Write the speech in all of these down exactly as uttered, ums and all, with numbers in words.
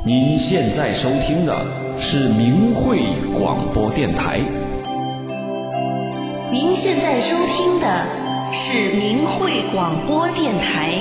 您现在收听的是明慧广播电台。 您现在收听的是明慧广播电台。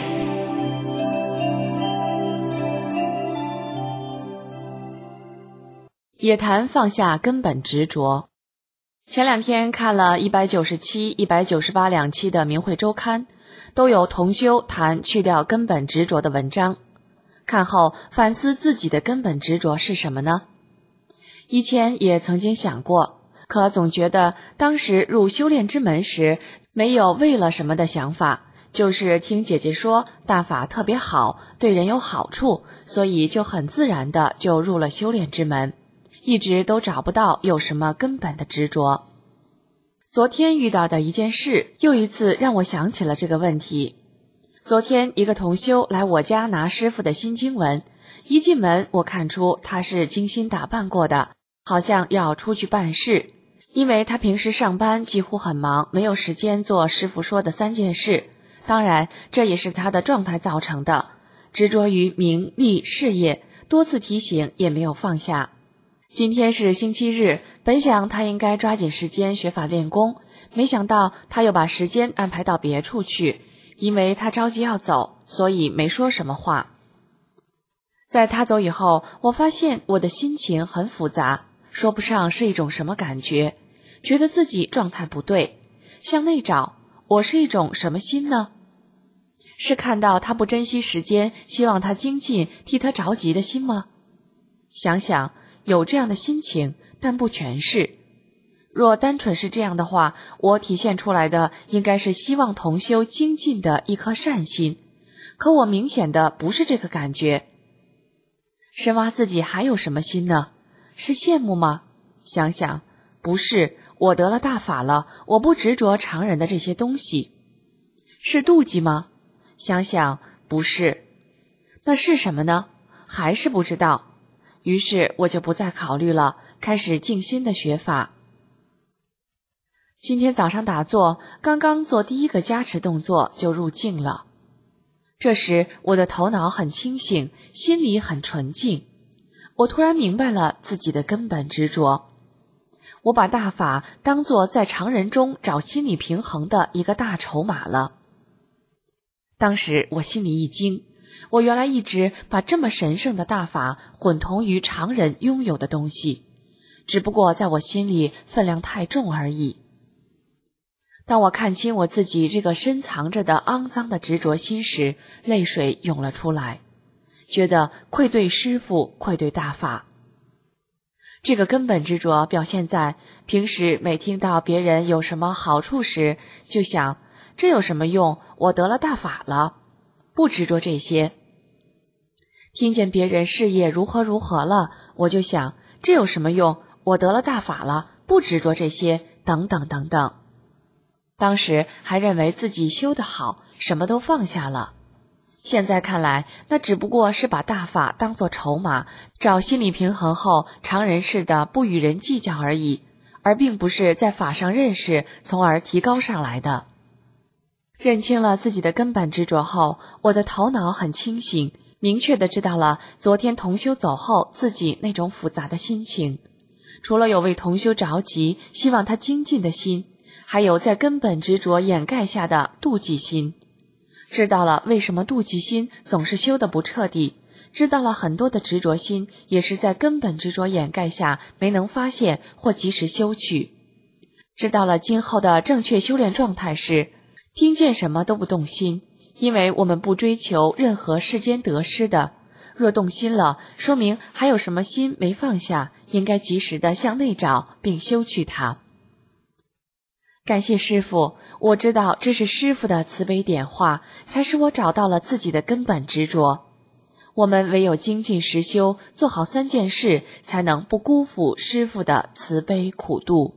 也谈放下根本执着。前两天看了一百九十七、一百九十八两期的明慧周刊，都有同修谈去掉根本执着的文章。看后反思自己的根本执着是什么呢？以前也曾经想过，可总觉得当时入修炼之门时没有为了什么的想法，就是听姐姐说大法特别好，对人有好处，所以就很自然的就入了修炼之门，一直都找不到有什么根本的执着。昨天遇到的一件事，又一次让我想起了这个问题。昨天一个同修来我家拿师父的新经文，一进门我看出他是精心打扮过的，好像要出去办事。因为他平时上班几乎很忙，没有时间做师父说的三件事，当然这也是他的状态造成的，执着于名利事业，多次提醒也没有放下。今天是星期日，本想他应该抓紧时间学法练功，没想到他又把时间安排到别处去，因为他着急要走，所以没说什么话。在他走以后，我发现我的心情很复杂，说不上是一种什么感觉，觉得自己状态不对。向内找，我是一种什么心呢？是看到他不珍惜时间，希望他精进，替他着急的心吗？想想有这样的心情，但不全是。若单纯是这样的话，我体现出来的应该是希望同修精进的一颗善心，可我明显的不是这个感觉。深挖自己还有什么心呢？是羡慕吗？想想，不是，我得了大法了，我不执着常人的这些东西。是妒忌吗？想想，不是。那是什么呢？还是不知道。于是我就不再考虑了，开始静心的学法。今天早上打坐，刚刚做第一个加持动作就入静了。这时我的头脑很清醒，心里很纯净。我突然明白了自己的根本执着。我把大法当作在常人中找心理平衡的一个大筹码了。当时我心里一惊，我原来一直把这么神圣的大法混同于常人拥有的东西，只不过在我心里分量太重而已。当我看清我自己这个深藏着的肮脏的执着心时，泪水涌了出来，觉得愧对师父，愧对大法。这个根本执着表现在平时每听到别人有什么好处时，就想这有什么用，我得了大法了，不执着这些。听见别人事业如何如何了，我就想这有什么用，我得了大法了，不执着这些，等等等等。当时还认为自己修得好，什么都放下了。现在看来，那只不过是把大法当作筹码，找心理平衡后常人似的不与人计较而已，而并不是在法上认识，从而提高上来的。认清了自己的根本执着后，我的头脑很清醒，明确地知道了昨天同修走后自己那种复杂的心情。除了有为同修着急，希望他精进的心，还有在根本执着掩盖下的妒忌心。知道了为什么妒忌心总是修得不彻底，知道了很多的执着心也是在根本执着掩盖下没能发现或及时修去。知道了今后的正确修炼状态是听见什么都不动心，因为我们不追求任何世间得失的，若动心了，说明还有什么心没放下，应该及时的向内找并修去它。感谢师父，我知道这是师父的慈悲点化，才使我找到了自己的根本执着。我们唯有精进实修，做好三件事，才能不辜负师父的慈悲苦度。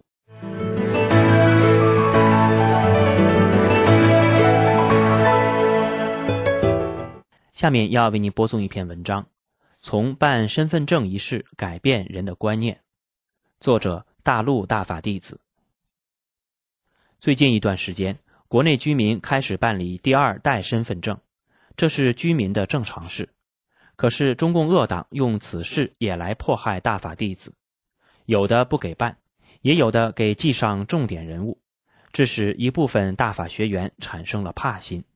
下面要为您播送一篇文章，从办身份证一事改变人的观念，作者大陆大法弟子。最近一段时间，国内居民开始办理第二代身份证，这是居民的正常事。 可是中共恶党用此事也来迫害大法弟子，有的不给办，也有的给记上重点人物，致使一部分大法学员产生了怕心。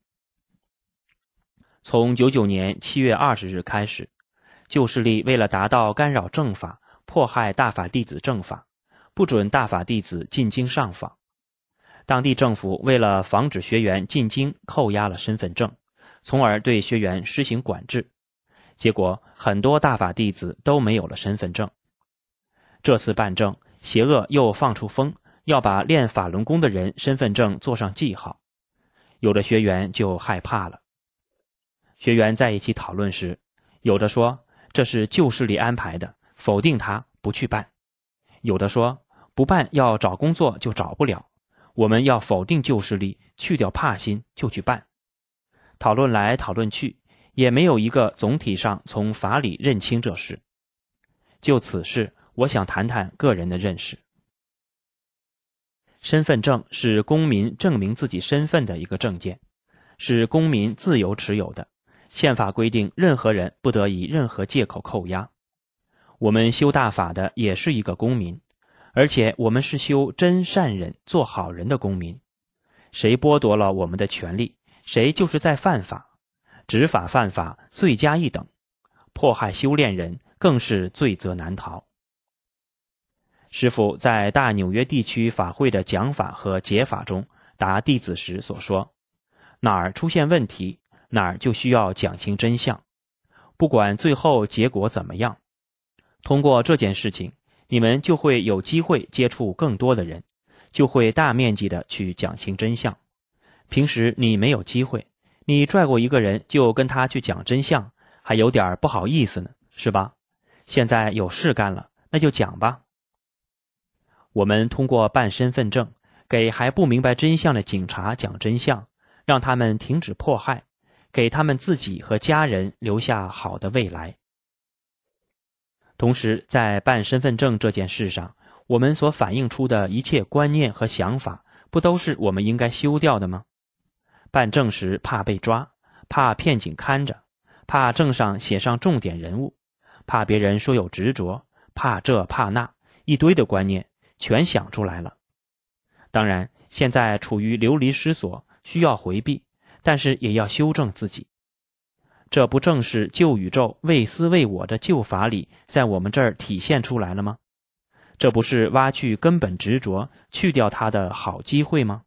从九九年七月二十日开始，旧势力为了达到干扰正法、迫害大法弟子正法，不准大法弟子进京上访。当地政府为了防止学员进京，扣押了身份证，从而对学员施行管制。结果很多大法弟子都没有了身份证。这次办证，邪恶又放出风，要把练法轮功的人身份证做上记号。有的学员就害怕了。学员在一起讨论时，有的说这是旧势力安排的，否定他，不去办。有的说不办要找工作就找不了，我们要否定旧势力，去掉怕心就去办。讨论来讨论去，也没有一个总体上从法理认清这事。就此事，我想谈谈个人的认识。身份证是公民证明自己身份的一个证件，是公民自由持有的。宪法规定，任何人不得以任何借口扣押。我们修大法的也是一个公民，而且我们是修真善忍、做好人的公民。谁剥夺了我们的权利，谁就是在犯法。执法犯法，罪加一等；迫害修炼人，更是罪责难逃。师父在大纽约地区法会的讲法和解法中答弟子时所说，哪儿出现问题，哪儿就需要讲清真相，不管最后结果怎么样。通过这件事情，你们就会有机会接触更多的人，就会大面积的去讲清真相。平时你没有机会，你拽过一个人就跟他去讲真相，还有点不好意思呢，是吧？现在有事干了，那就讲吧。我们通过办身份证，给还不明白真相的警察讲真相，让他们停止迫害，给他们自己和家人留下好的未来。同时，在办身份证这件事上，我们所反映出的一切观念和想法，不都是我们应该修掉的吗？办证时怕被抓，怕骗警看着，怕证上写上重点人物，怕别人说有执着，怕这怕那，一堆的观念全想出来了。当然，现在处于流离失所，需要回避，但是也要修正自己。这不正是旧宇宙为私为我的旧法理在我们这儿体现出来了吗？这不是挖去根本执着，去掉它的好机会吗？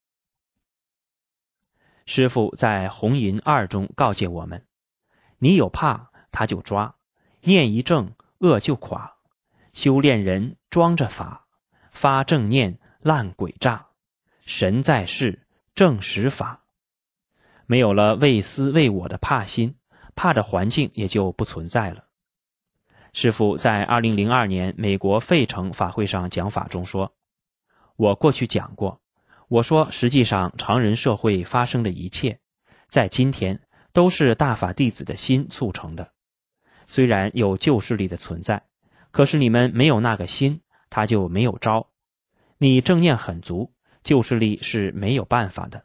师父在红银二中告诫我们，你有怕他就抓，念一正恶就垮，修炼人装着法，发正念烂鬼诈，神在世正实法。没有了为私为我的怕心，怕的环境也就不存在了。师父在二零零二年美国费城法会上讲法中说，我过去讲过，我说实际上常人社会发生的一切，在今天都是大法弟子的心促成的。虽然有旧势力的存在，可是你们没有那个心，他就没有招。你正念很足，旧势力是没有办法的。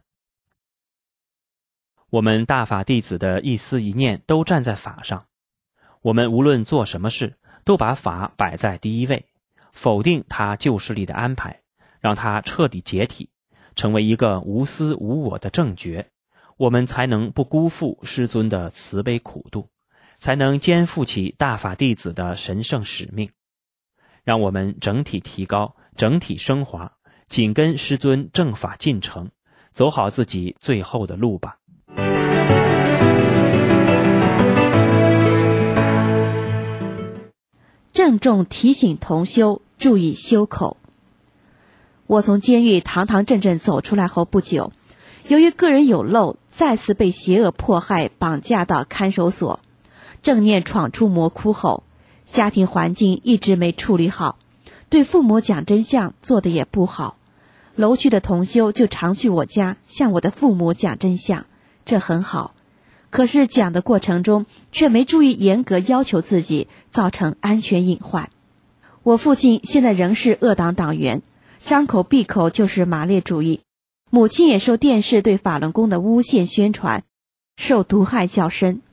我们大法弟子的一思一念都站在法上，我们无论做什么事，都把法摆在第一位，否定他旧势力的安排，让他彻底解体，成为一个无私无我的正觉，我们才能不辜负师尊的慈悲苦度，才能肩负起大法弟子的神圣使命。让我们整体提高，整体升华，紧跟师尊正法进程，走好自己最后的路吧。 郑重提醒同修注意修口。我从监狱堂堂正正走出来后不久，由于个人有漏，再次被邪恶迫害绑架到看守所。正念闯出魔窟后，家庭环境一直没处理好，对父母讲真相做得也不好。楼区的同修就常去我家向我的父母讲真相，这很好。可是讲的过程中却没注意严格要求自己，造成安全隐患。我父亲现在仍是恶党党员，张口闭口就是马列主义。母亲也受电视对法轮功的诬陷宣传，受毒害较深。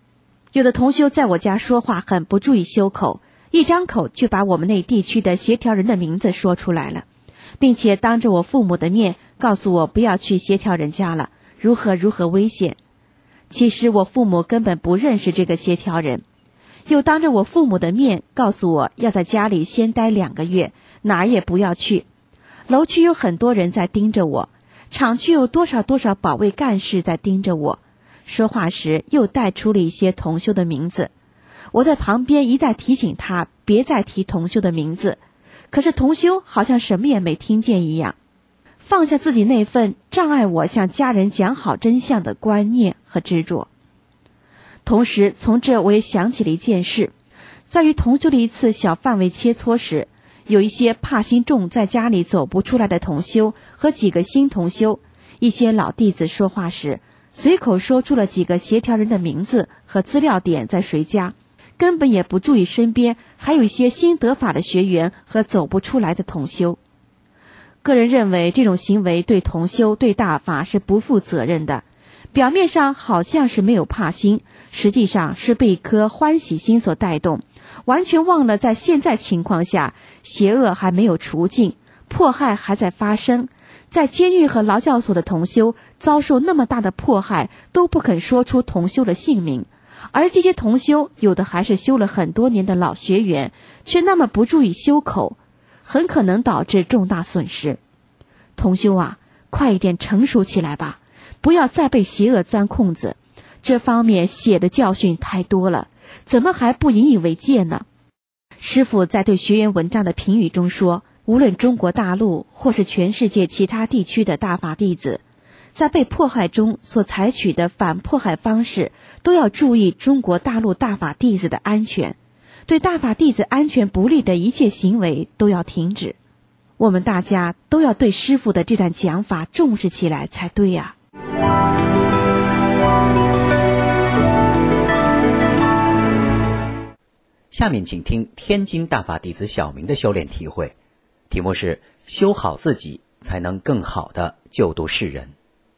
有的同修在我家说话很不注意修口，一张口就把我们那地区的协调人的名字说出来了，并且当着我父母的面告诉我不要去协调人家了，如何如何危险。其实我父母根本不认识这个协调人，又当着我父母的面告诉我要在家里先待两个月，哪儿也不要去。楼区有很多人在盯着我，厂区有多少多少保卫干事在盯着我。说话时又带出了一些同修的名字，我在旁边一再提醒他别再提同修的名字，可是同修好像什么也没听见一样，放下自己那份障碍我向家人讲好真相的观念和执着。同时从这我也想起了一件事，在于同修的一次小范围切磋时，有一些怕心重在家里走不出来的同修和几个新同修，一些老弟子说话时随口说出了几个协调人的名字和资料点在谁家，根本也不注意身边还有一些新得法的学员和走不出来的同修。个人认为这种行为对同修对大法是不负责任的，表面上好像是没有怕心，实际上是被一颗欢喜心所带动，完全忘了在现在情况下邪恶还没有除尽，迫害还在发生。在监狱和劳教所的同修遭受那么大的迫害，都不肯说出同修的姓名，而这些同修有的还是修了很多年的老学员，却那么不注意修口，很可能导致重大损失。同修啊，快一点成熟起来吧，不要再被邪恶钻空子，这方面血的教训太多了，怎么还不引以为戒呢？师父在对学员文章的评语中说，无论中国大陆或是全世界其他地区的大法弟子，在被迫害中所采取的反迫害方式，都要注意中国大陆大法弟子的安全，对大法弟子安全不利的一切行为都要停止。我们大家都要对师父的这段讲法重视起来才对呀、 下面请听天津大法弟子小明的修炼体会，题目是修好自己才能更好地救度世人。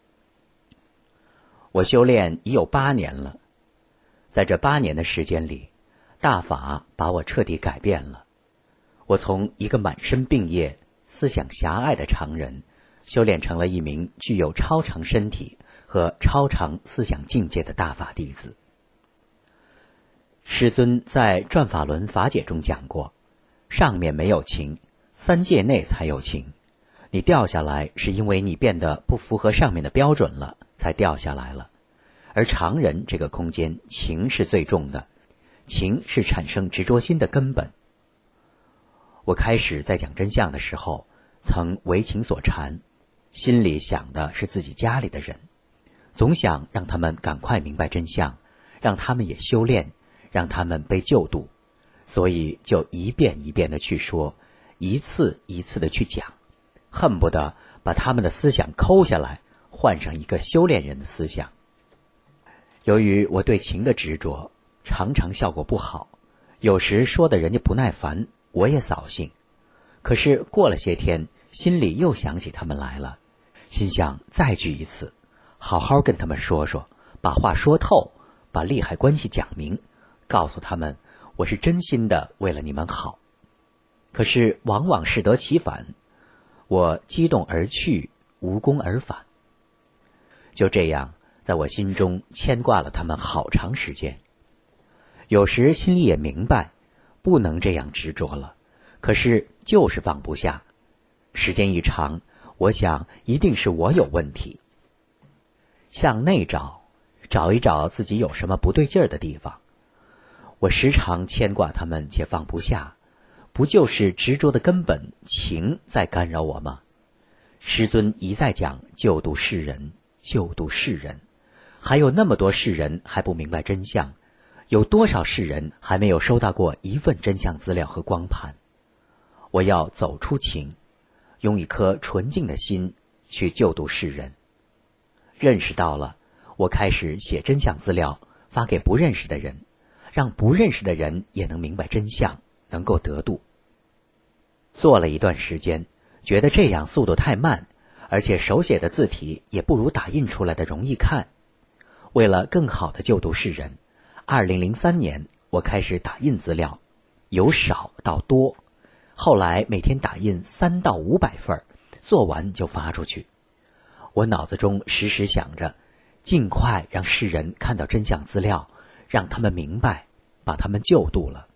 我修炼已有八年了，在这八年的时间里，大法把我彻底改变了。我从一个满身病业、思想狭隘的常人，修炼成了一名具有超常身体和超常思想境界的大法弟子。师尊在《转法轮法解》中讲过，上面没有情，三界内才有情。你掉下来是因为你变得不符合上面的标准了，才掉下来了。而常人这个空间，情是最重的，情是产生执着心的根本。我开始在讲真相的时候，曾为情所缠，心里想的是自己家里的人，总想让他们赶快明白真相，让他们也修炼，让他们被救度，所以就一遍一遍的去说，一次一次的去讲，恨不得把他们的思想抠下来，换上一个修炼人的思想。由于我对情的执着，常常效果不好，有时说的人家不耐烦，我也扫兴。可是过了些天，心里又想起他们来了，心想再聚一次，好好跟他们说说，把话说透，把利害关系讲明，告诉他们我是真心的为了你们好。可是往往适得其反，我激动而去，无功而返。就这样在我心中牵挂了他们好长时间。有时心里也明白不能这样执着了，可是就是放不下。时间一长，我想一定是我有问题。向内找，找一找自己有什么不对劲儿的地方。我时常牵挂他们且放不下，不就是执着的根本情在干扰我吗？师尊一再讲救度世人，救度世人，还有那么多世人还不明白真相，有多少世人还没有收到过一份真相资料和光盘？我要走出情，用一颗纯净的心去救度世人。认识到了，我开始写真相资料发给不认识的人，让不认识的人也能明白真相，能够得度。做了一段时间，觉得这样速度太慢，而且手写的字体也不如打印出来的容易看。为了更好的救度世人， 二零零三年，我开始打印资料，由少到多，后来每天打印三到五百份，做完就发出去。我脑子中时时想着，尽快让世人看到真相资料，让他们明白，把他们救度了。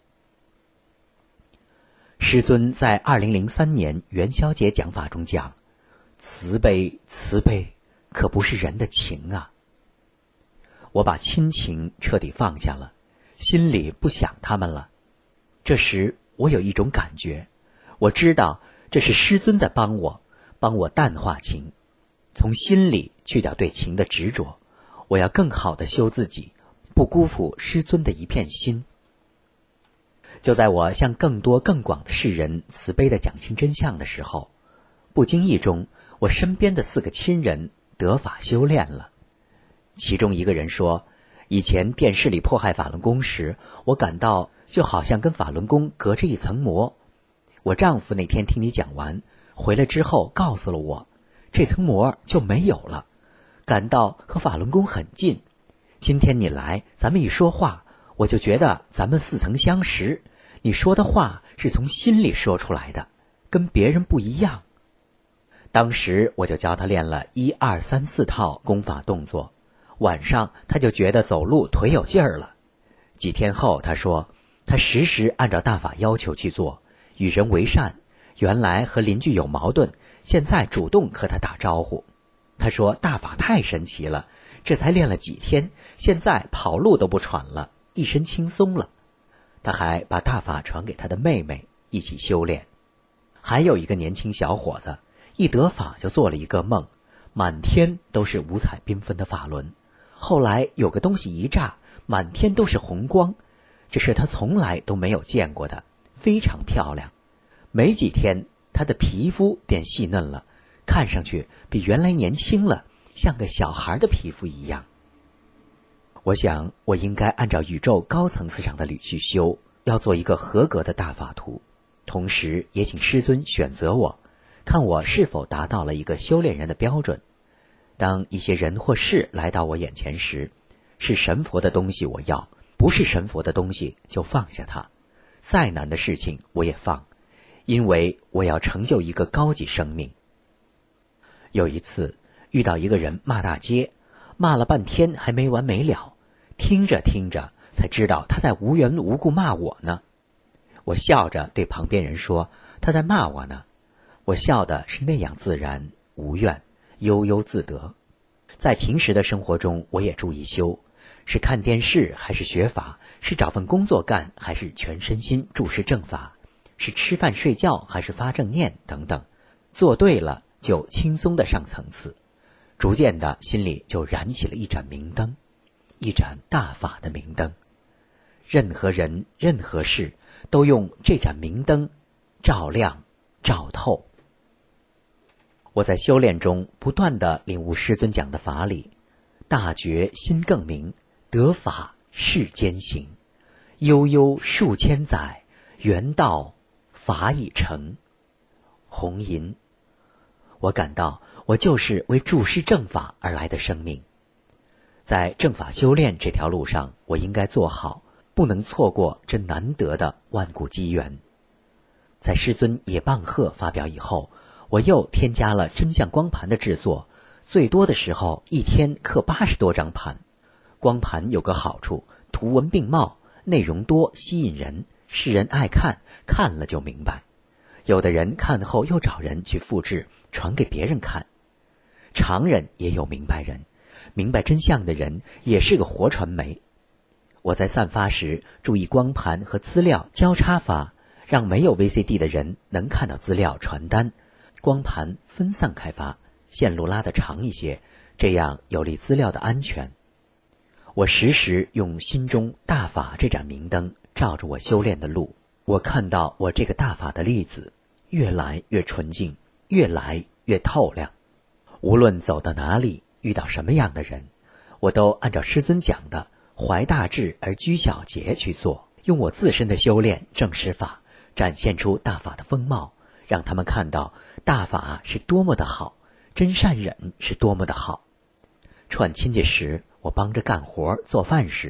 师尊在二零零三年元宵节讲法中讲，慈悲慈悲可不是人的情啊。我把亲情彻底放下了，心里不想他们了。这时我有一种感觉，我知道这是师尊在帮我，帮我淡化情，从心里去掉对情的执着。我要更好地修自己，不辜负师尊的一片心。就在我向更多更广的世人慈悲地讲清真相的时候，不经意中，我身边的四个亲人得法修炼了。其中一个人说，以前电视里迫害法轮功时，我感到就好像跟法轮功隔着一层膜。我丈夫那天听你讲完回来之后告诉了我，这层膜就没有了，感到和法轮功很近。今天你来，咱们一说话，我就觉得咱们似曾相识，你说的话是从心里说出来的，跟别人不一样。当时我就教他练了一二三四套功法动作，晚上他就觉得走路腿有劲儿了。几天后他说，他时时按照大法要求去做，与人为善，原来和邻居有矛盾，现在主动和他打招呼。他说大法太神奇了，这才练了几天，现在跑路都不喘了，一身轻松了。他还把大法传给他的妹妹，一起修炼。还有一个年轻小伙子，一得法就做了一个梦，满天都是五彩缤纷的法轮，后来有个东西一炸，满天都是红光，这是他从来都没有见过的，非常漂亮。没几天，他的皮肤变细嫩了，看上去比原来年轻了，像个小孩的皮肤一样。我想我应该按照宇宙高层次上的理去修，要做一个合格的大法徒，同时也请师尊选择我，看我是否达到了一个修炼人的标准。当一些人或事来到我眼前时，是神佛的东西我要，不是神佛的东西就放下它，再难的事情我也放，因为我要成就一个高级生命。有一次遇到一个人骂大街，骂了半天还没完没了，听着听着才知道他在无缘无故骂我呢。我笑着对旁边人说，他在骂我呢。我笑的是那样自然无怨，悠悠自得。在平时的生活中我也注意修，是看电视还是学法，是找份工作干还是全身心注视正法，是吃饭睡觉还是发正念等等，做对了就轻松的上层次，逐渐的心里就燃起了一盏明灯，一盏大法的明灯。任何人任何事都用这盏明灯照亮照透。我在修炼中不断地领悟师尊讲的法理，大觉心更明，得法世间行，悠悠数千载，缘道法已成。红银，我感到我就是为注释正法而来的生命。在正法修炼这条路上，我应该做好，不能错过这难得的万古机缘。在师尊野棒鹤发表以后，我又添加了真相光盘的制作，最多的时候一天刻八十多张盘。光盘有个好处，图文并茂，内容多，吸引人，世人爱看，看了就明白。有的人看后又找人去复制，传给别人看。常人也有明白人，明白真相的人也是个活传媒。我在散发时注意光盘和资料交叉发，让没有 V C D 的人能看到资料传单，光盘分散开发，线路拉得长一些，这样有利资料的安全。我时时用心中大法这盏明灯照着我修炼的路，我看到我这个大法的例子越来越纯净，越来越透亮。无论走到哪里，遇到什么样的人，我都按照师尊讲的怀大志而居小节去做，用我自身的修炼正实法，展现出大法的风貌，让他们看到大法是多么的好，真善忍是多么的好。串亲戚时，我帮着干活做饭时，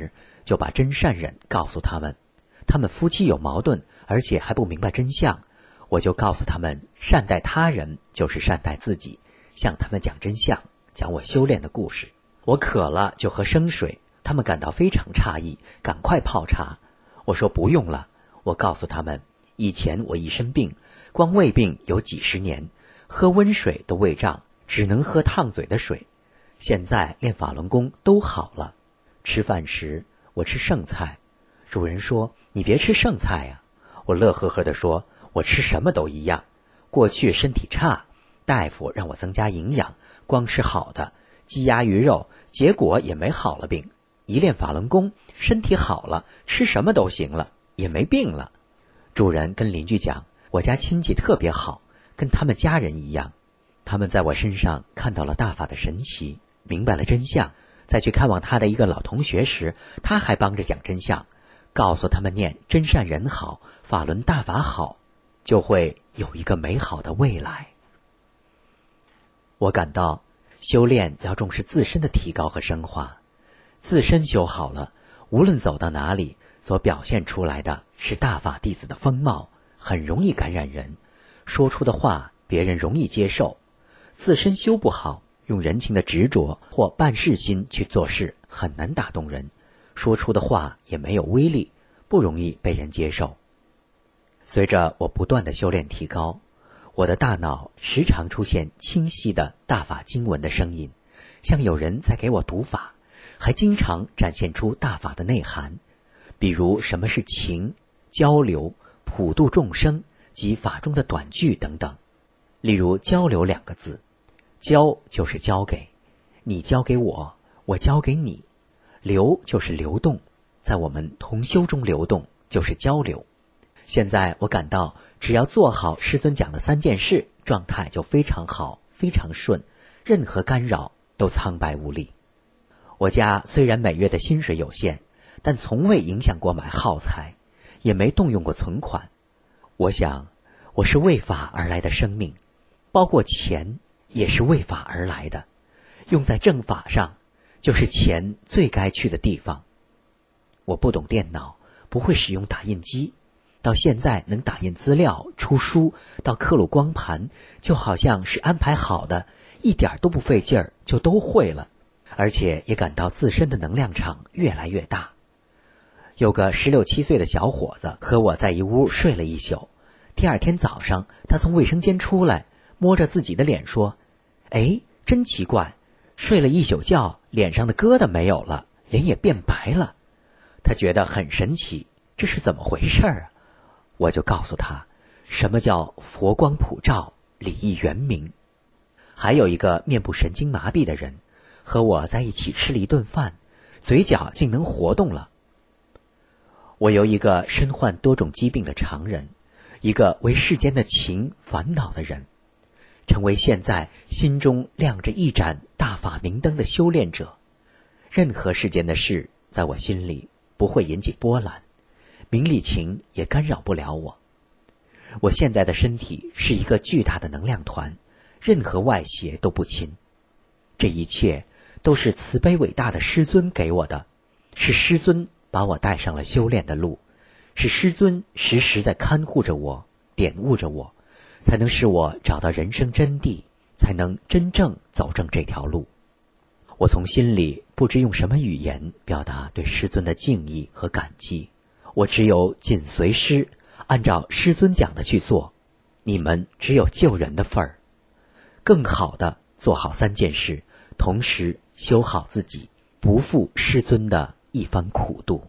就把真善忍告诉他们。他们夫妻有矛盾，而且还不明白真相，我就告诉他们，善待他人就是善待自己，向他们讲真相，讲我修炼的故事。我渴了就喝生水，他们感到非常诧异，赶快泡茶。我说不用了，我告诉他们，以前我一身病，光胃病有几十年，喝温水都胃胀，只能喝烫嘴的水。现在练法轮功都好了。吃饭时我吃剩菜，主人说你别吃剩菜呀、啊。我乐呵呵地说，我吃什么都一样。过去身体差，大夫让我增加营养，光吃好的鸡鸭鱼肉，结果也没好了病。一练法轮功，身体好了，吃什么都行了，也没病了。主人跟邻居讲，我家亲戚特别好，跟他们家人一样。他们在我身上看到了大法的神奇，明白了真相。再去看望他的一个老同学时，他还帮着讲真相，告诉他们念真善人好，法轮大法好，就会有一个美好的未来。我感到修炼要重视自身的提高和升华，自身修好了，无论走到哪里，所表现出来的是大法弟子的风貌，很容易感染人，说出的话别人容易接受。自身修不好，用人情的执着或办事心去做事，很难打动人，说出的话也没有威力，不容易被人接受。随着我不断的修炼提高，我的大脑时常出现清晰的大法经文的声音，像有人在给我读法，还经常展现出大法的内涵，比如什么是情、交流、普度众生及法中的短句等等。例如交流两个字，交就是交给，你交给我，我交给你。流就是流动，在我们同修中流动就是交流。现在我感到只要做好师尊讲的三件事，状态就非常好，非常顺，任何干扰都苍白无力。我家虽然每月的薪水有限，但从未影响过买耗材，也没动用过存款。我想我是为法而来的生命，包括钱也是为法而来的，用在正法上就是钱最该去的地方。我不懂电脑，不会使用打印机，到现在能打印资料、出书，到刻录光盘，就好像是安排好的，一点都不费劲儿，就都会了。而且也感到自身的能量场越来越大。有个十六七岁的小伙子和我在一屋睡了一宿，第二天早上他从卫生间出来，摸着自己的脸说，哎，真奇怪，睡了一宿觉，脸上的疙瘩没有了，脸也变白了。他觉得很神奇，这是怎么回事啊？我就告诉他，什么叫佛光普照，礼义圆明。还有一个面部神经麻痹的人和我在一起吃了一顿饭，嘴角竟能活动了。我由一个身患多种疾病的常人，一个为世间的情烦恼的人，成为现在心中亮着一盏大法明灯的修炼者。任何世间的事在我心里不会引起波澜，名利情也干扰不了我。我现在的身体是一个巨大的能量团，任何外邪都不侵。这一切都是慈悲伟大的师尊给我的，是师尊把我带上了修炼的路，是师尊时时在看护着我，点悟着我，才能使我找到人生真谛，才能真正走正这条路。我从心里不知用什么语言表达对师尊的敬意和感激，我只有紧随师，按照师尊讲的去做。你们只有救人的份儿，更好的做好三件事，同时修好自己，不负师尊的一番苦度。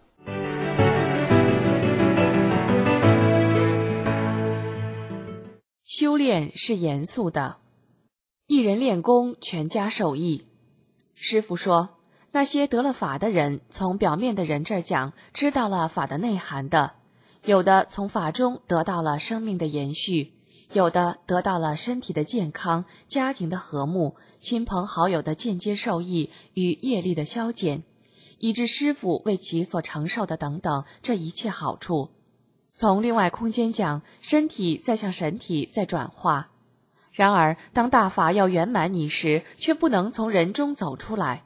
修炼是严肃的，一人练功，全家受益。师父说，那些得了法的人，从表面的人这儿讲，知道了法的内涵的，有的从法中得到了生命的延续，有的得到了身体的健康、家庭的和睦、亲朋好友的间接受益与业力的消减，以致师父为其所承受的等等这一切好处。从另外空间讲，身体在向神体在转化。然而当大法要圆满你时，却不能从人中走出来，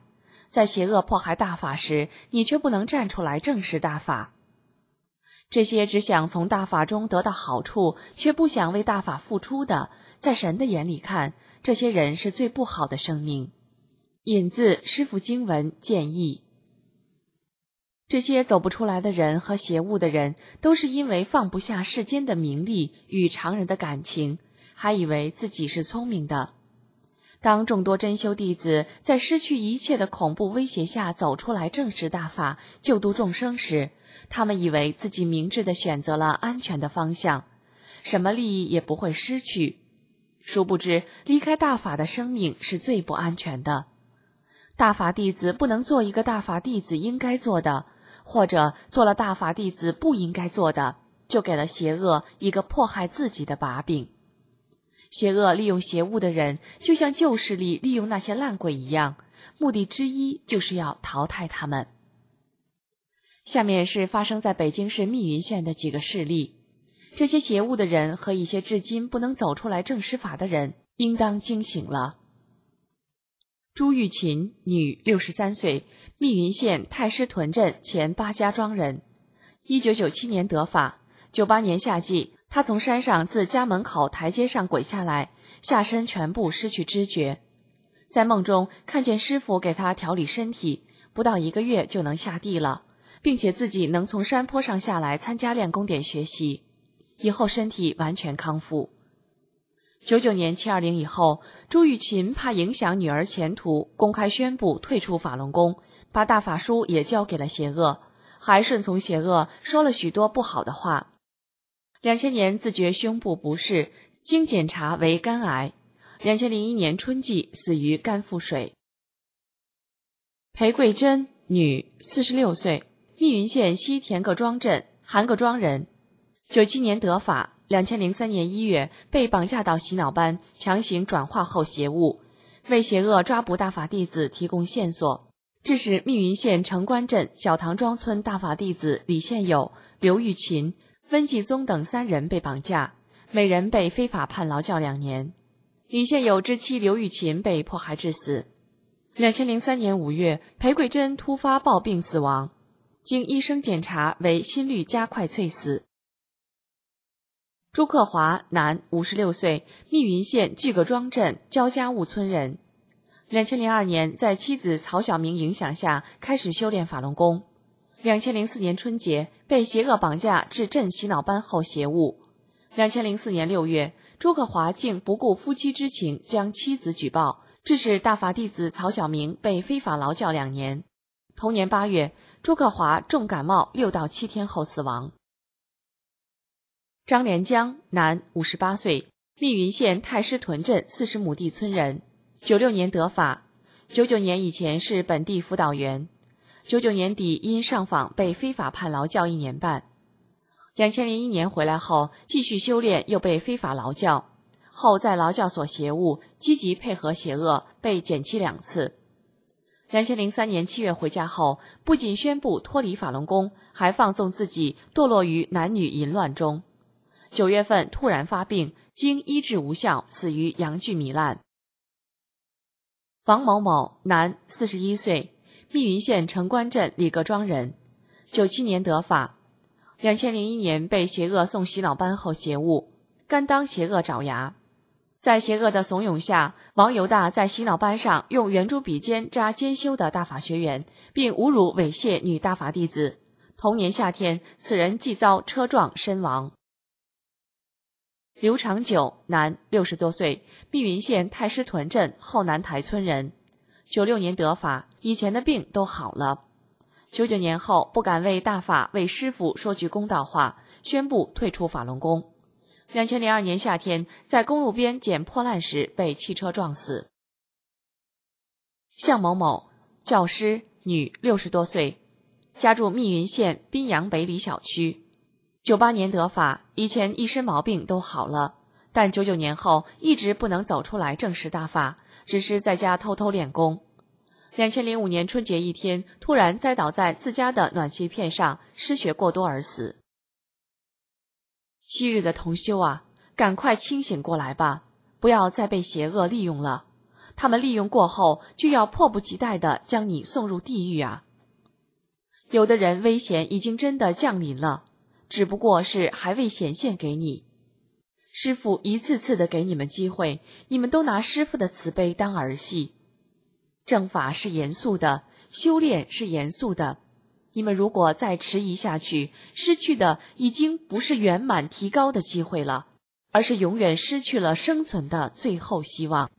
在邪恶迫害大法时，你却不能站出来正视大法。这些只想从大法中得到好处，却不想为大法付出的，在神的眼里看，这些人是最不好的生命。引自师父经文建议。这些走不出来的人和邪物的人，都是因为放不下世间的名利与常人的感情，还以为自己是聪明的。当众多真修弟子在失去一切的恐怖威胁下走出来正视大法，救度众生时，他们以为自己明智地选择了安全的方向，什么利益也不会失去。殊不知，离开大法的生命是最不安全的。大法弟子不能做一个大法弟子应该做的，或者做了大法弟子不应该做的，就给了邪恶一个迫害自己的把柄。邪恶利用邪物的人，就像旧势力利用那些烂鬼一样，目的之一就是要淘汰他们。下面是发生在北京市密云县的几个事例，这些邪物的人和一些至今不能走出来正师法的人，应当惊醒了。朱玉琴，女，六十三岁，密云县太师屯镇前八家庄人。一九九七年得法，九八年夏季，他从山上自家门口台阶上滚下来，下身全部失去知觉。在梦中看见师父给他调理身体，不到一个月就能下地了，并且自己能从山坡上下来参加练功点学习，以后身体完全康复。九九年七二零以后，朱玉琴怕影响女儿前途，公开宣布退出法轮功，把大法书也交给了邪恶，还顺从邪恶说了许多不好的话。两千年自觉胸部不适，经检查为肝癌。两千零一年春季死于肝腹水。裴桂珍，女，四十六岁，密云县西田各庄镇韩各庄人。九七年得法，两千零三年一月被绑架到洗脑班，强行转化后邪物，为邪恶抓捕大法弟子提供线索，致使密云县城关镇小塘庄村大法弟子李宪友、刘玉琴、温继宗等三人被绑架，每人被非法判劳教两年。李宪友之妻刘玉琴被迫害致死。两千零三年五月，裴桂珍突发暴病死亡，经医生检查为心律加快猝死。朱克华，男，五十六岁，密云县巨各庄镇焦家务村人。两千零二年，在妻子曹晓明影响下开始修炼法轮功。两千零四年春节被邪恶绑架至镇洗脑班后邪物。两千零四年六月，朱克华竟不顾夫妻之情，将妻子举报，致使大法弟子曹晓明被非法劳教两年。同年八月，朱克华重感冒六到七天后死亡。张连江，男，五十八岁，密云县太师屯镇四十亩地村人。九六年得法，九九年以前是本地辅导员。九九年底因上访被非法判劳教一年半。两千零一年回来后继续修炼，又被非法劳教，后在劳教所邪物，积极配合邪恶，被减期两次。两千零三年七月回家后，不仅宣布脱离法轮功，还放纵自己堕落于男女淫乱中。九月份突然发病，经医治无效，死于阳具糜烂。王某某，男，四十一岁，密云县城关镇李各庄人。九七年得法，两千零一年被邪恶送洗脑班后邪物，甘当邪恶爪牙。在邪恶的怂恿下，王犹大在洗脑班上用圆珠笔尖扎兼修的大法学员，并侮辱猥亵女大法弟子。同年夏天，此人即遭车撞身亡。刘长久，男，六十多岁，密云县太师屯镇后南台村人。九六年得法，以前的病都好了。九九年后不敢为大法为师父说句公道话，宣布退出法轮功。两千零二年夏天，在公路边捡破烂时被汽车撞死。向某某，教师，女，六十多岁，家住密云县滨阳北里小区。九八年得法，以前一身毛病都好了，但九九年后一直不能走出来正视大法，只是在家偷偷练功。两千零五年春节一天，突然栽倒在自家的暖气片上，失血过多而死。昔日的同修啊，赶快清醒过来吧，不要再被邪恶利用了。 他们利用过后就要迫不及待地将你送入地狱啊！有的人危险已经真的降临了，只不过是还未显现给你。师父一次次地给你们机会，你们都拿师父的慈悲当儿戏。正法是严肃的，修炼是严肃的。你们如果再迟疑下去，失去的已经不是圆满提高的机会了，而是永远失去了生存的最后希望。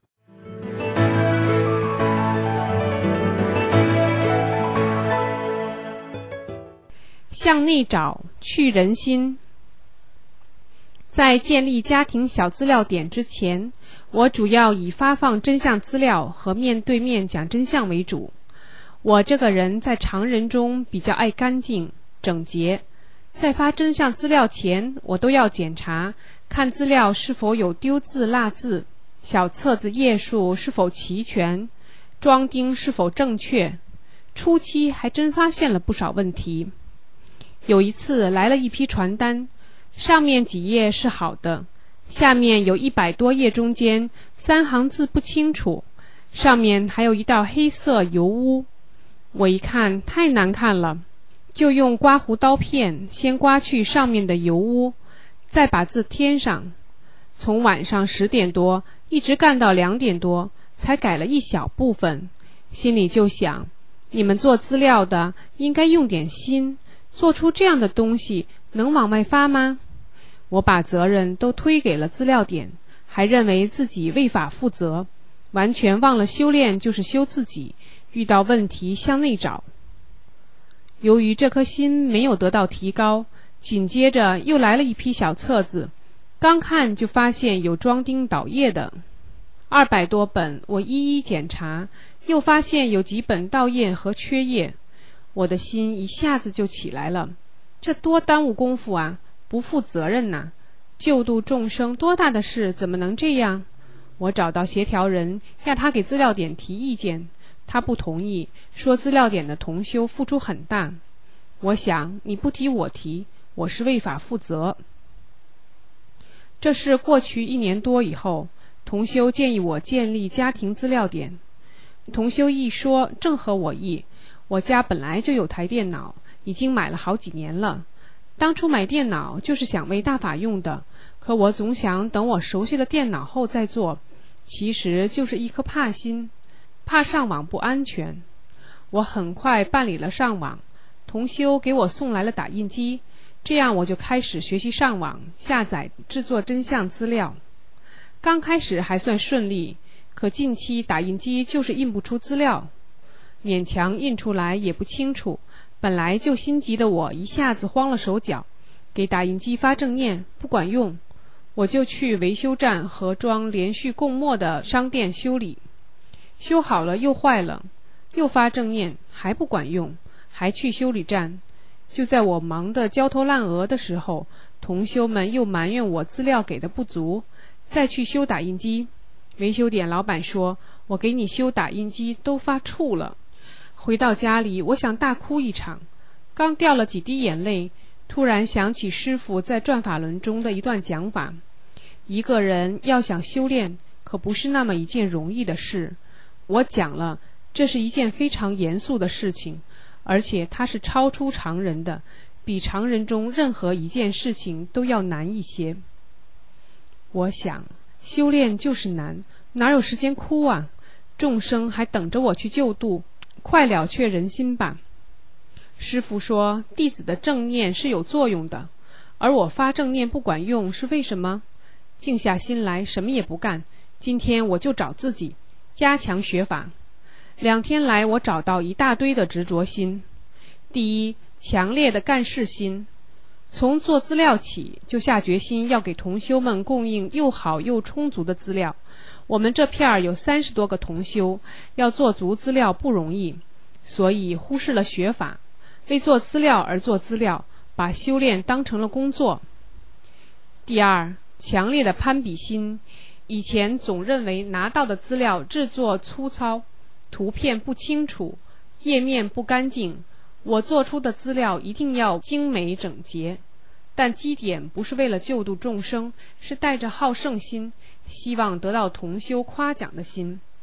向内找，去人心。在建立家庭小资料点之前，我主要以发放真相资料和面对面讲真相为主。我这个人在常人中比较爱干净整洁，在发真相资料前，我都要检查看资料是否有丢字落字，小册子页数是否齐全，装订是否正确。初期还真发现了不少问题。有一次来了一批传单，上面几页是好的，下面有一百多页中间三行字不清楚，上面还有一道黑色油污。我一看太难看了，就用刮胡刀片先刮去上面的油污，再把字添上。从晚上十点多一直干到两点多，才改了一小部分。心里就想，你们做资料的应该用点心，做出这样的东西能往外发吗？我把责任都推给了资料点，还认为自己为法负责，完全忘了修炼就是修自己，遇到问题向内找。由于这颗心没有得到提高，紧接着又来了一批小册子，刚看就发现有装订倒页的，二百多本，我一一检查，又发现有几本倒页和缺页。我的心一下子就起来了，这多耽误功夫啊，不负责任呐！救度众生多大的事，怎么能这样？我找到协调人，要他给资料点提意见，他不同意，说资料点的同修付出很大。我想，你不提我提，我是为法负责。这是过去一年多以后，同修建议我建立家庭资料点。同修一说，正合我意。我家本来就有台电脑，已经买了好几年了。当初买电脑就是想为大法用的，可我总想等我熟悉了电脑后再做，其实就是一颗怕心，怕上网不安全。我很快办理了上网，同修给我送来了打印机，这样我就开始学习上网下载制作真相资料。刚开始还算顺利，可近期打印机就是印不出资料，勉强印出来也不清楚，本来就心急的我一下子慌了手脚，给打印机发正念不管用，我就去维修站和装连续供墨的商店修理，修好了又坏了，又发正念还不管用，还去修理站。就在我忙得焦头烂额的时候，同修们又埋怨我资料给的不足，再去修打印机。维修点老板说，我给你修打印机都发怵了。回到家里，我想大哭一场，刚掉了几滴眼泪，突然想起师父在转法轮中的一段讲法，一个人要想修炼，可不是那么一件容易的事。我讲了，这是一件非常严肃的事情，而且它是超出常人的，比常人中任何一件事情都要难一些。我想，修炼就是难，哪有时间哭啊？众生还等着我去救度，快了却人心吧。师父说，弟子的正念是有作用的，而我发正念不管用是为什么？静下心来，什么也不干，今天我就找自己，加强学法。两天来，我找到一大堆的执着心。第一，强烈的干事心。从做资料起，就下决心要给同修们供应又好又充足的资料。我们这片儿有三十多个同修，要做足资料不容易，所以忽视了学法，为做资料而做资料，把修炼当成了工作。第二，强烈的攀比心。以前总认为拿到的资料制作粗糙，图片不清楚，页面不干净，我做出的资料一定要精美整洁。但基点不是为了救度众生，是带着好胜心，希望得到同修夸奖的心。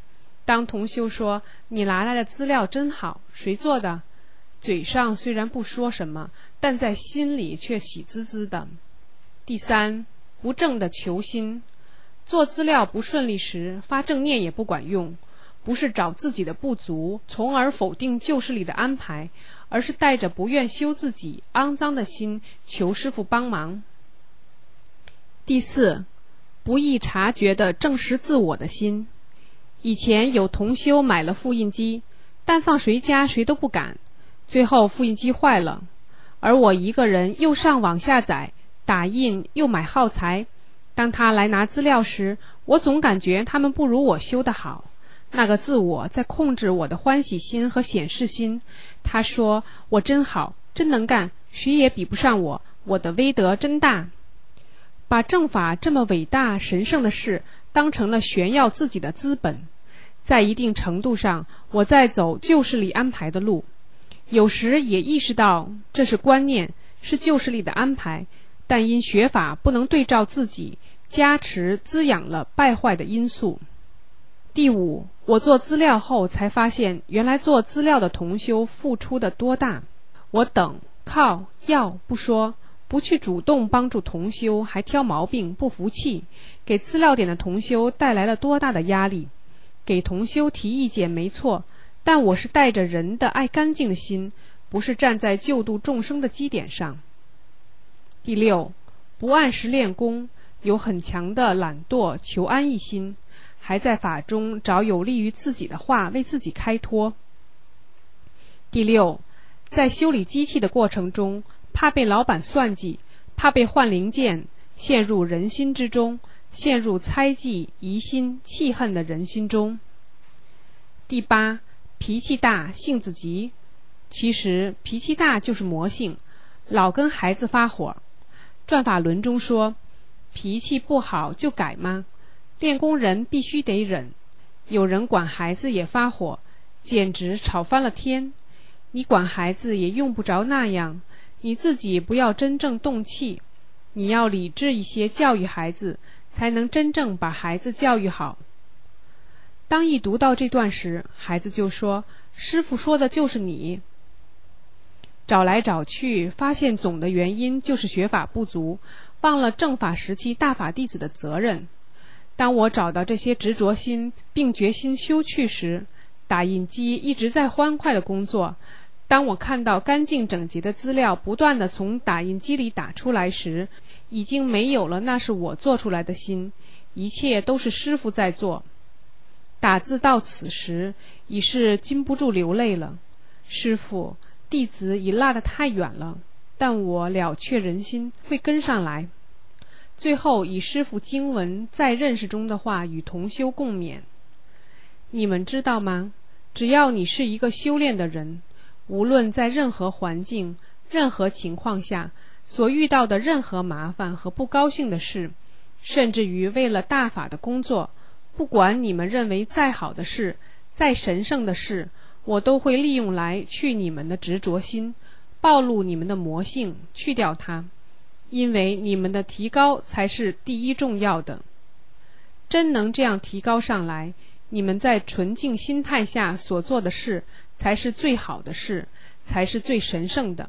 当同修说你拿来的资料真好，谁做的？嘴上虽然不说什么，但在心里却喜滋滋的。第三，不正的求心。做资料不顺利时，发正念也不管用，不是找自己的不足，从而否定旧事里的安排，而是带着不愿修自己肮脏的心求师父帮忙。第四，不易察觉的证实自我的心。以前有同修买了复印机，但放谁家谁都不敢，最后复印机坏了，而我一个人又上网下载打印又买耗材，当他来拿资料时，我总感觉他们不如我修得好，那个自我在控制我的欢喜心和显示心。他说我真好，真能干，谁也比不上我，我的威德真大。把正法这么伟大神圣的事当成了炫耀自己的资本，在一定程度上我在走旧事里安排的路，有时也意识到这是观念，是旧事里的安排，但因学法不能对照自己，加持滋养了败坏的因素。第五，我做资料后才发现，原来做资料的同修付出的多大。我等靠要不说，不去主动帮助同修，还挑毛病不服气，给资料点的同修带来了多大的压力。给同修提意见没错，但我是带着人的爱干净的心，不是站在救度众生的基点上。第六，不按时练功，有很强的懒惰求安逸心，还在法中找有利于自己的话为自己开脱。第六，在修理机器的过程中，怕被老板算计，怕被换零件，陷入人心之中，陷入猜忌、疑心、气恨的人心中。第八，脾气大，性子急。其实脾气大就是魔性，老跟孩子发火。转法轮中说，脾气不好就改吗？练功人必须得忍。有人管孩子也发火，简直吵翻了天。你管孩子也用不着那样，你自己不要真正动气，你要理智一些教育孩子，才能真正把孩子教育好。当一读到这段时，孩子就说，师父说的就是你。找来找去，发现总的原因就是学法不足，忘了正法时期大法弟子的责任。当我找到这些执着心并决心修去时，打印机一直在欢快的工作。当我看到干净整洁的资料不断地从打印机里打出来时，已经没有了那是我做出来的心，一切都是师父在做。打字到此时，已是禁不住流泪了。师父，弟子已落得太远了，但我了却人心，会跟上来。最后以师父经文在认识中的话与同修共勉。你们知道吗？只要你是一个修炼的人，无论在任何环境、任何情况下所遇到的任何麻烦和不高兴的事，甚至于为了大法的工作，不管你们认为再好的事、再神圣的事，我都会利用来去你们的执着心，暴露你们的魔性，去掉它。因为你们的提高才是第一重要的。真能这样提高上来，你们在纯净心态下所做的事才是最好的事，才是最神圣的。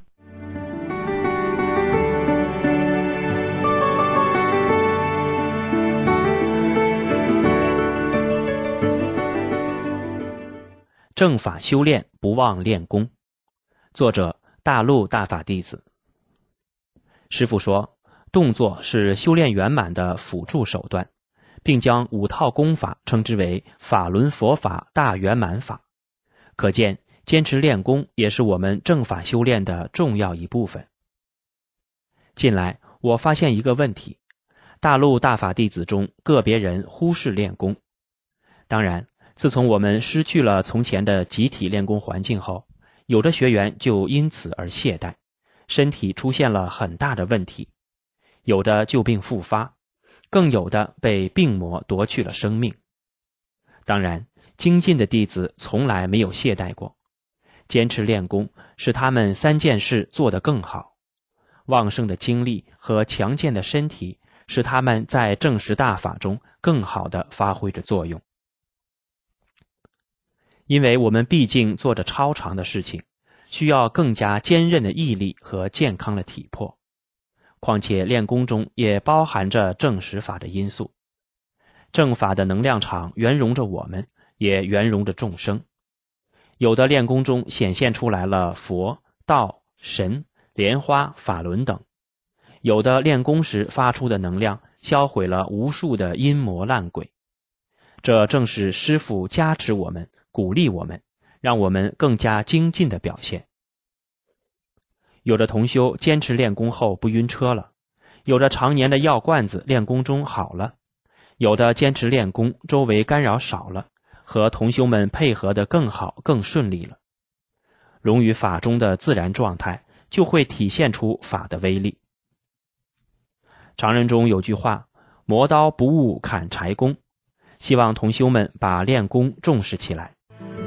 正法修炼，不忘练功。作者大陆大法弟子。师父说，动作是修炼圆满的辅助手段，并将五套功法称之为法轮佛法大圆满法。可见坚持练功也是我们正法修炼的重要一部分。近来我发现一个问题，大陆大法弟子中个别人忽视练功。当然，自从我们失去了从前的集体练功环境后，有的学员就因此而懈怠，身体出现了很大的问题，有的旧病复发，更有的被病魔夺去了生命。当然，精进的弟子从来没有懈怠过，坚持练功使他们三件事做得更好。旺盛的精力和强健的身体使他们在正实大法中更好地发挥着作用。 因为我们毕竟做着超常的事情，需要更加坚韧的毅力和健康的体魄。况且练功中也包含着正实法的因素，正法的能量场圆融着我们，也圆融着众生。有的练功中显现出来了佛、道、神、莲花、法轮等，有的练功时发出的能量销毁了无数的阴魔烂鬼。这正是师父加持我们，鼓励我们，让我们更加精进的表现。有的同修坚持练功后不晕车了，有的常年的药罐子练功中好了，有的坚持练功，周围干扰少了，和同修们配合得更好更顺利了。融于法中的自然状态，就会体现出法的威力。常人中有句话，磨刀不误砍柴工，希望同修们把练功重视起来。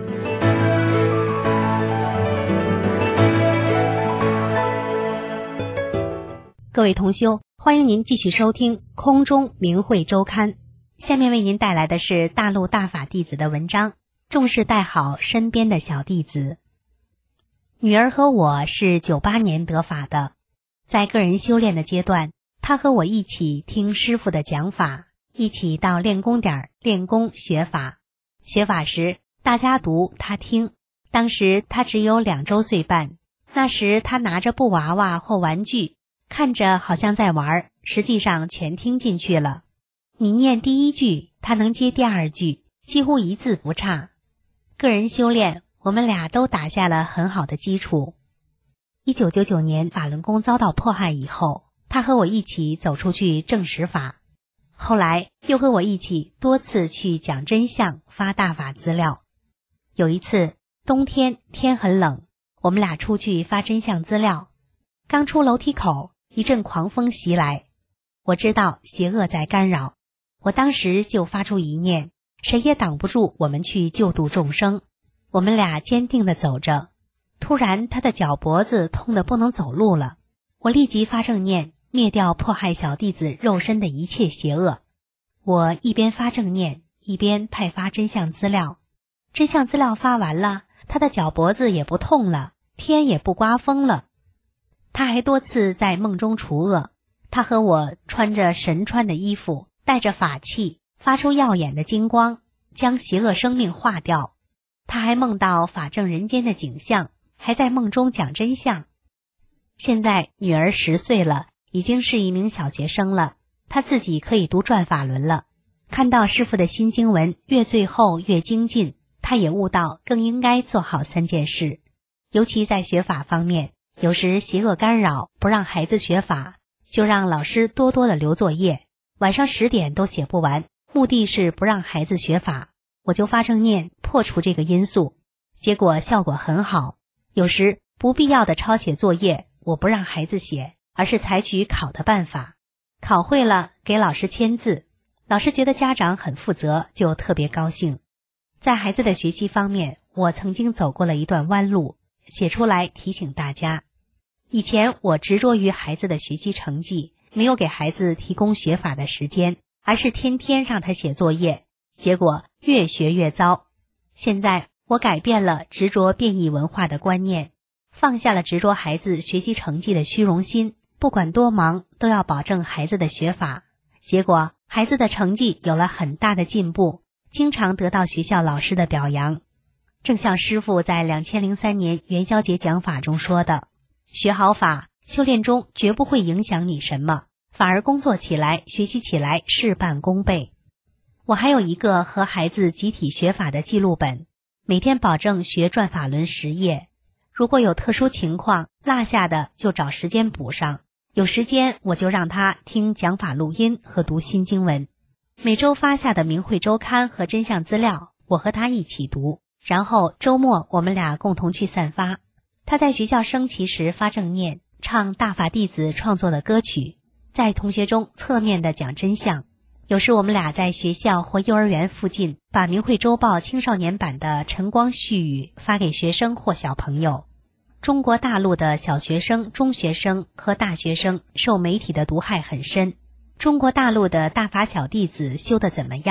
各位同修，欢迎您继续收听空中明慧周刊。下面为您带来的是大陆大法弟子的文章，重视带好身边的小弟子。女儿和我是九八年得法的，在个人修炼的阶段，她和我一起听师父的讲法，一起到练功点练功学法。学法时大家读，她听。当时她只有两周岁半，那时她拿着布娃娃或玩具，看着好像在玩，实际上全听进去了。你念第一句，她能接第二句，几乎一字不差。个人修炼，我们俩都打下了很好的基础。一九九九年法轮功遭到迫害以后，他和我一起走出去证实法，后来又和我一起多次去讲真相，发大法资料。有一次冬天天很冷，我们俩出去发真相资料，刚出楼梯口，一阵狂风袭来，我知道邪恶在干扰，我当时就发出一念，谁也挡不住我们去救度众生。我们俩坚定地走着，突然他的脚脖子痛得不能走路了，我立即发正念，灭掉迫害小弟子肉身的一切邪恶。我一边发正念，一边派发真相资料。真相资料发完了，他的脚脖子也不痛了，天也不刮风了。他还多次在梦中除恶，他和我穿着神穿的衣服，带着法器，发出耀眼的金光，将邪恶生命化掉。他还梦到法正人间的景象，还在梦中讲真相。现在女儿十岁了，已经是一名小学生了，她自己可以读转法轮了。看到师父的新经文越最后越精进，她也悟到更应该做好三件事。尤其在学法方面，有时邪恶干扰不让孩子学法，就让老师多多的留作业，晚上十点都写不完，目的是不让孩子学法。我就发正念破除这个因素，结果效果很好。有时不必要的抄写作业，我不让孩子写，而是采取考的办法，考会了给老师签字，老师觉得家长很负责，就特别高兴。在孩子的学习方面，我曾经走过了一段弯路，写出来提醒大家。以前我执着于孩子的学习成绩，没有给孩子提供学法的时间，而是天天让他写作业，结果越学越糟。现在我改变了执着变异文化的观念，放下了执着孩子学习成绩的虚荣心，不管多忙都要保证孩子的学法。结果孩子的成绩有了很大的进步，经常得到学校老师的表扬。正像师父在两千零三年元宵节讲法中说的，学好法，修炼中绝不会影响你什么，反而工作起来学习起来事半功倍。我还有一个和孩子集体学法的记录本，每天保证学转法轮十页，如果有特殊情况落下的就找时间补上，有时间我就让他听讲法录音和读新经文。每周发下的明慧周刊和真相资料，我和他一起读，然后周末我们俩共同去散发。他在学校升旗时发正念，唱大法弟子创作的歌曲，在同学中侧面的讲真相。有时我们俩在学校或幼儿园附近，把明慧周报青少年版的晨光絮语发给学生或小朋友。中国大陆的小学生、中学生和大学生受媒体的毒害很深。中国大陆的大法小弟子修得怎么样？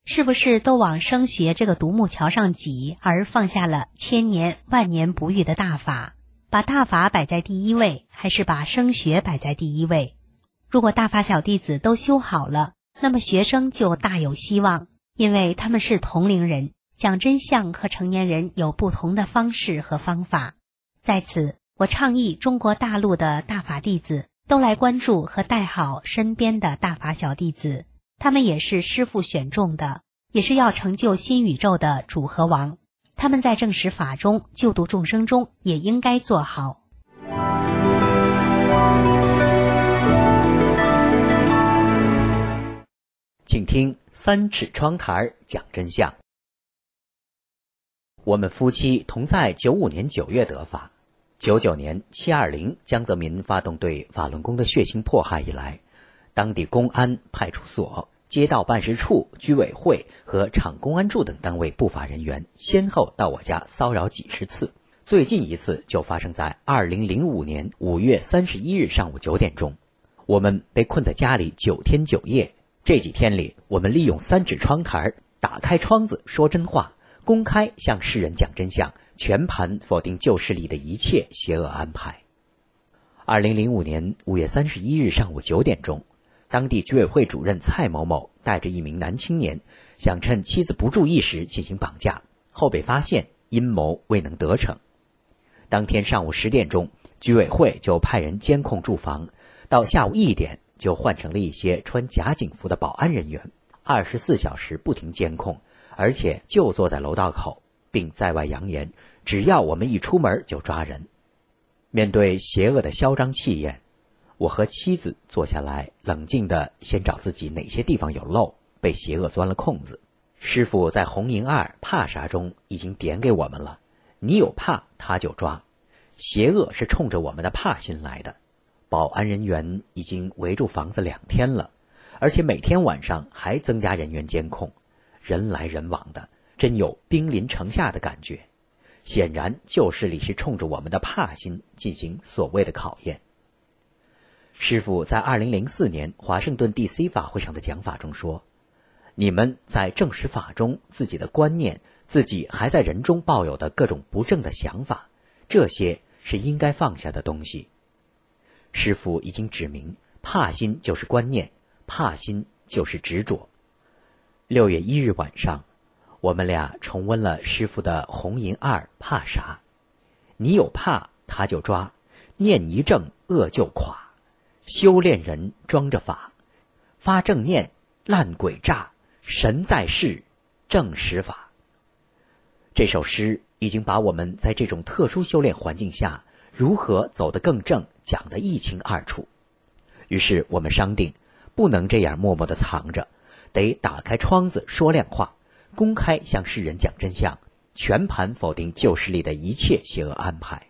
是不是都往升学这个独木桥上挤，而放下了千年万年不遇的大法？把大法摆在第一位，还是把升学摆在第一位？如果大法小弟子都修好了，那么学生就大有希望，因为他们是同龄人，讲真相和成年人有不同的方式和方法。在此，我倡议中国大陆的大法弟子都来关注和带好身边的大法小弟子，他们也是师父选中的，也是要成就新宇宙的主和王。他们在正实法中救度众生中也应该做好。 请听三尺窗台讲真相。我们夫妻同在九五年九月得法，九九年七二零江泽民发动对法轮功的血腥迫害以来，当地公安、派出所、街道办事处、居委会和厂公安处等单位不法人员先后到我家骚扰几十次，最近一次就发生在二零零五年五月三十一日上午九点钟。我们被困在家里九天九夜，这几天里，我们利用三指窗台打开窗子说真话，公开向世人讲真相，全盘否定旧势力的一切邪恶安排。二零零五年五月三十一日上午九点钟，当地居委会主任蔡某某带着一名男青年，想趁妻子不注意时进行绑架，后被发现，阴谋未能得逞。当天上午十点钟，居委会就派人监控住房，到下午一点就换成了一些穿假警服的保安人员，二十四小时不停监控，而且就坐在楼道口，并在外扬言，只要我们一出门就抓人。面对邪恶的嚣张气焰，我和妻子坐下来，冷静地先找自己哪些地方有漏，被邪恶钻了空子。师父在红银二怕啥中已经点给我们了，你有怕他就抓，邪恶是冲着我们的怕心来的。保安人员已经围住房子两天了，而且每天晚上还增加人员监控，人来人往的，真有兵临城下的感觉。显然旧势力是冲着我们的怕心进行所谓的考验。师父在二零零四年华盛顿 D C 法会上的讲法中说，你们在正实法中自己的观念，自己还在人中抱有的各种不正的想法，这些是应该放下的东西。师父已经指明，怕心就是观念，怕心就是执着。六月一日晚上，我们俩重温了师父的红银二怕啥。你有怕他就抓，念一正恶就垮，修炼人装着法，发正念烂鬼诈，神在世正实法。这首诗已经把我们在这种特殊修炼环境下如何走得更正讲得一清二楚。于是我们商定，不能这样默默地藏着，得打开窗子说亮话，公开向世人讲真相，全盘否定旧势力的一切邪恶安排。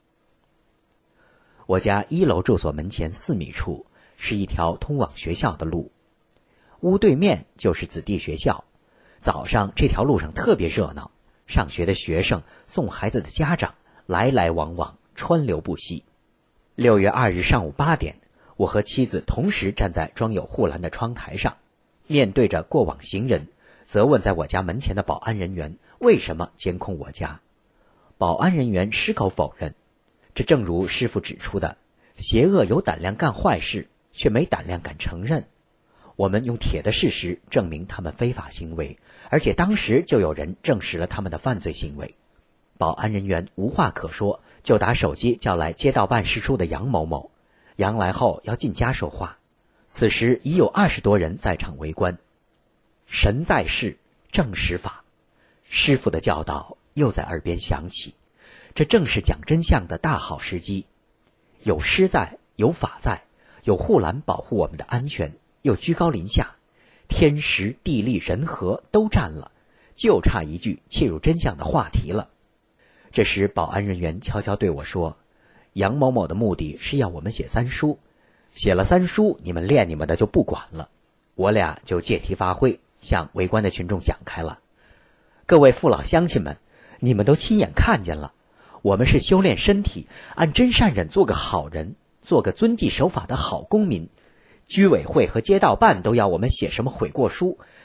我家一楼住所门前四米处是一条通往学校的路，屋对面就是子弟学校。早上这条路上特别热闹，上学的学生、送孩子的家长来来往往，川流不息。六月二日上午八点，我和妻子同时站在装有护栏的窗台上，面对着过往行人，责问在我家门前的保安人员为什么监控我家。保安人员矢口否认。这正如师父指出的，邪恶有胆量干坏事，却没胆量敢承认。我们用铁的事实证明他们非法行为，而且当时就有人证实了他们的犯罪行为。保安人员无话可说，就打手机叫来街道办事处的杨某某。杨来后要进家说话，此时已有二十多人在场围观。神在世，正实法，师父的教导又在耳边响起，这正是讲真相的大好时机。有师在，有法在，有护栏保护我们的安全，又居高临下，天时地利人和都占了，就差一句切入真相的话题了。这时保安人员悄悄对我说，杨某某的目的是要我们写三书，写了三书，你们练你们的就不管了。我俩就借题发挥，向围观的群众讲开了。各位父老乡亲们，你们都亲眼看见了，我们是修炼身体，按真善忍做个好人，做个遵纪守法的好公民。居委会和街道办都要我们写什么悔过书，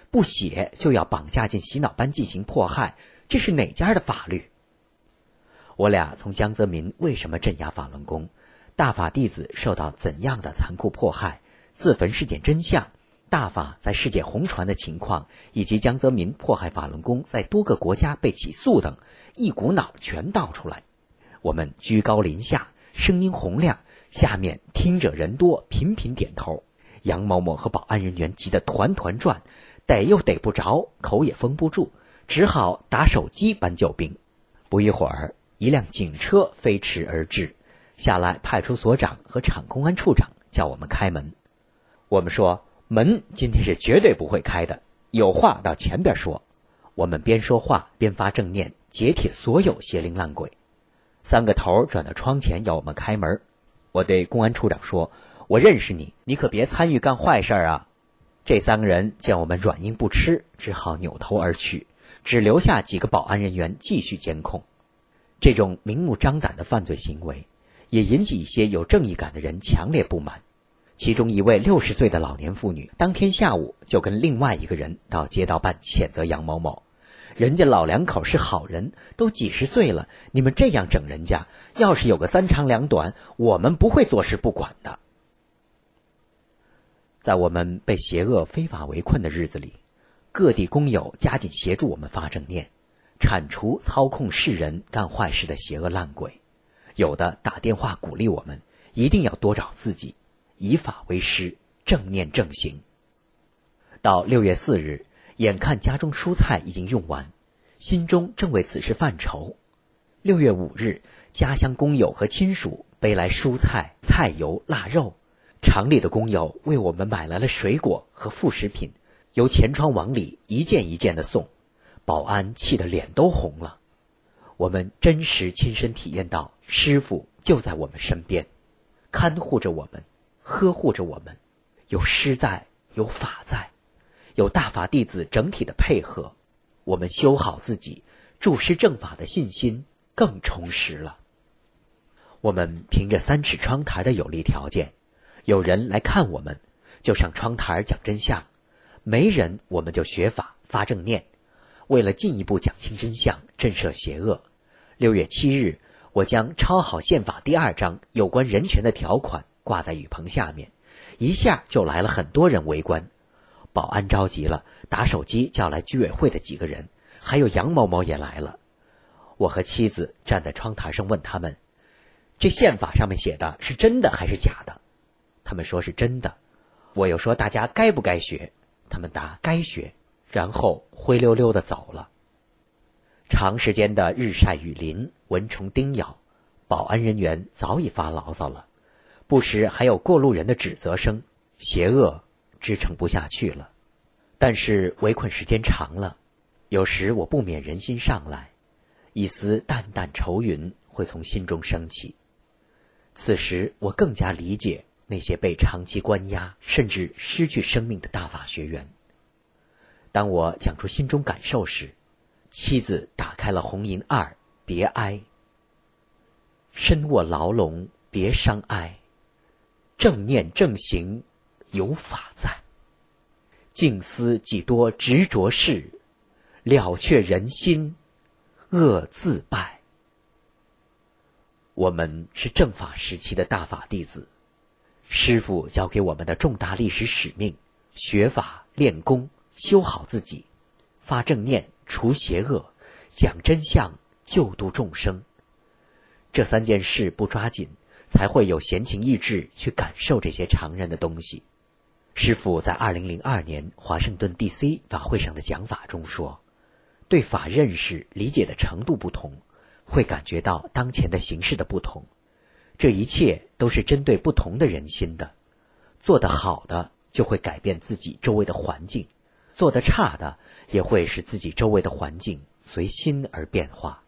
不写就要绑架进洗脑班进行迫害，这是哪家的法律？我俩从江泽民为什么镇压法轮功，大法弟子受到怎样的残酷迫害，自焚事件真相，大法在世界红传的情况，以及江泽民迫害法轮功在多个国家被起诉等，一股脑全道出来。我们居高临下，声音洪亮，下面听者人多，频频点头。杨某某和保安人员急得团团转，逮又逮不着，口也封不住，只好打手机搬救兵。不一会儿，一辆警车飞驰而至，下来派出所长和厂公安处长叫我们开门。我们说门今天是绝对不会开的，有话到前边说。我们边说话边发正念，解体所有邪灵烂鬼。三个头转到窗前要我们开门。我对公安处长说，我认识你，你可别参与干坏事啊。这三个人见我们软硬不吃，只好扭头而去，只留下几个保安人员继续监控。这种明目张胆的犯罪行为也引起一些有正义感的人强烈不满。其中一位六十岁的老年妇女当天下午就跟另外一个人到街道办谴责杨某某，人家老两口是好人，都几十岁了，你们这样整人家，要是有个三长两短，我们不会坐视不管的。在我们被邪恶非法围困的日子里，各地工友加紧协助我们发正念，铲除操控世人干坏事的邪恶烂鬼。有的打电话鼓励我们一定要多找自己，以法为师，正念正行。到六月四日，眼看家中蔬菜已经用完，心中正为此事犯愁。六月五日，家乡工友和亲属背来蔬菜、菜油、腊肉，厂里的工友为我们买来了水果和副食品，由钱庄往里一件一件的送，保安气得脸都红了。我们真实亲身体验到，师父就在我们身边，看护着我们，呵护着我们，有师在，有法在，有大法弟子整体的配合，我们修好自己，注师正法的信心更充实了。我们凭着三尺窗台的有利条件，有人来看我们，就上窗台讲真相；没人，我们就学法发正念。为了进一步讲清真相，震慑邪恶，六月七日，我将抄好宪法第二章有关人权的条款挂在雨棚下面，一下就来了很多人围观。保安着急了，打手机叫来居委会的几个人，还有杨某某也来了。我和妻子站在窗台上问他们，这宪法上面写的是真的还是假的？他们说是真的。我又说大家该不该学？他们答该学，然后灰溜溜地走了。长时间的日晒雨淋，蚊虫叮咬，保安人员早已发牢骚了，不时还有过路人的指责声，邪恶支撑不下去了。但是围困时间长了，有时我不免人心上来，一丝淡淡愁云会从心中升起。此时我更加理解那些被长期关押甚至失去生命的大法学员。当我讲出心中感受时，妻子打开了红银二，别哀，身卧牢笼别伤哀，正念正行有法在，静思几多执着事，了却人心恶自败。我们是正法时期的大法弟子，师父交给我们的重大历史使命，学法练功，修好自己，发正念，除邪恶，讲真相，救度众生。这三件事不抓紧，才会有闲情逸致去感受这些常人的东西。师父在二零零二年华盛顿 D C 法会上的讲法中说，对法认识理解的程度不同，会感觉到当前的形势的不同，这一切都是针对不同的人心的。做得好的就会改变自己周围的环境，做得差的也会使自己周围的环境随心而变化。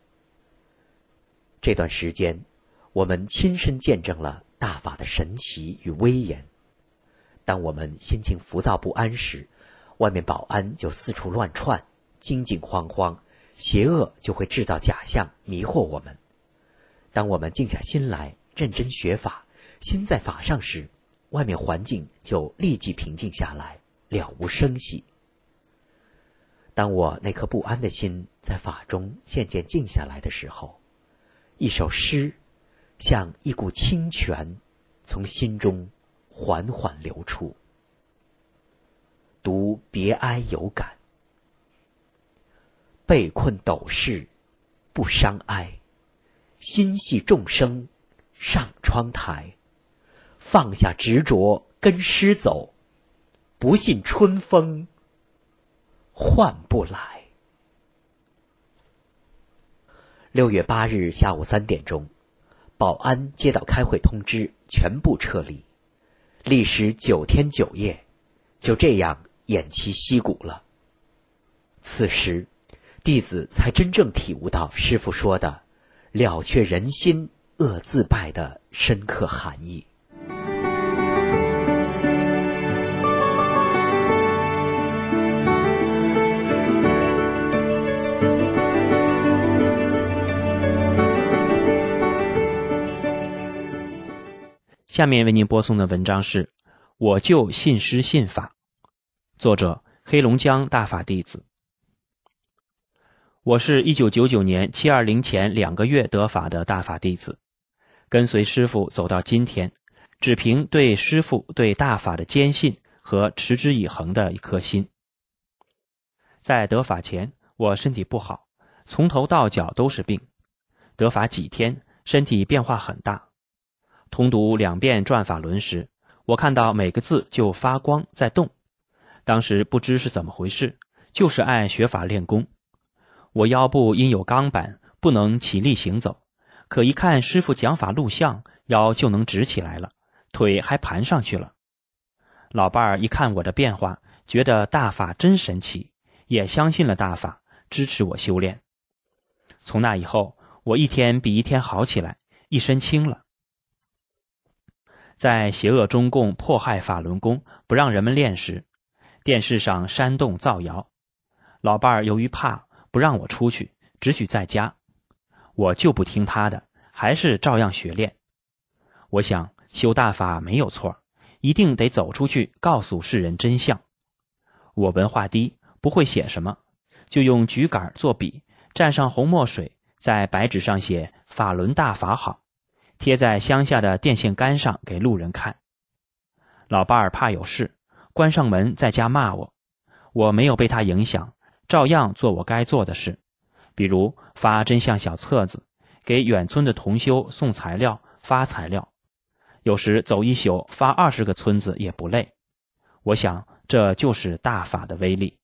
这段时间，我们亲身见证了大法的神奇与威严。当我们心情浮躁不安时，外面保安就四处乱窜，惊惊慌慌，邪恶就会制造假象迷惑我们。当我们静下心来认真学法，心在法上时，外面环境就立即平静下来，了无声息。 当我那颗不安的心在法中渐渐静下来的时候，一首诗像一股清泉从心中缓缓流出。读别哀有感，被困斗室不伤哀，心系众生上窗台，放下执着跟诗走，不信春风唤不来。六月八日下午三点钟，保安接到开会通知，全部撤离。历时九天九夜，就这样偃旗息鼓了。此时，弟子才真正体悟到师父说的“了却人心，恶自败”的深刻含义。 下面为您播送的文章是《我就信师信法》，作者黑龙江大法弟子。我是一九九九年七二零前两个月得法的大法弟子，跟随师父走到今天，只凭对师父对大法的坚信和持之以恒的一颗心。在得法前，我身体不好，从头到脚都是病。得法几天，身体变化很大。通读两遍转法轮时，我看到每个字就发光在动。当时不知是怎么回事，就是爱学法练功。我腰部因有钢板，不能起立行走，可一看师父讲法录像，腰就能直起来了，腿还盘上去了。老伴儿一看我的变化，觉得大法真神奇，也相信了大法，支持我修炼。从那以后，我一天比一天好起来，一身轻了。在邪恶中共迫害法轮功，不让人们练时，电视上煽动造谣。老伴儿由于怕，不让我出去，只许在家。我就不听他的，还是照样学练。我想修大法没有错，一定得走出去告诉世人真相。我文化低，不会写什么，就用桔杆做笔，蘸上红墨水，在白纸上写法轮大法好，贴在乡下的电线杆上给路人看。老伴儿怕有事，关上门在家骂我，我没有被他影响，照样做我该做的事，比如发真相小册子，给远村的同修送材料发材料，有时走一宿发二十个村子也不累。我想这就是大法的威力。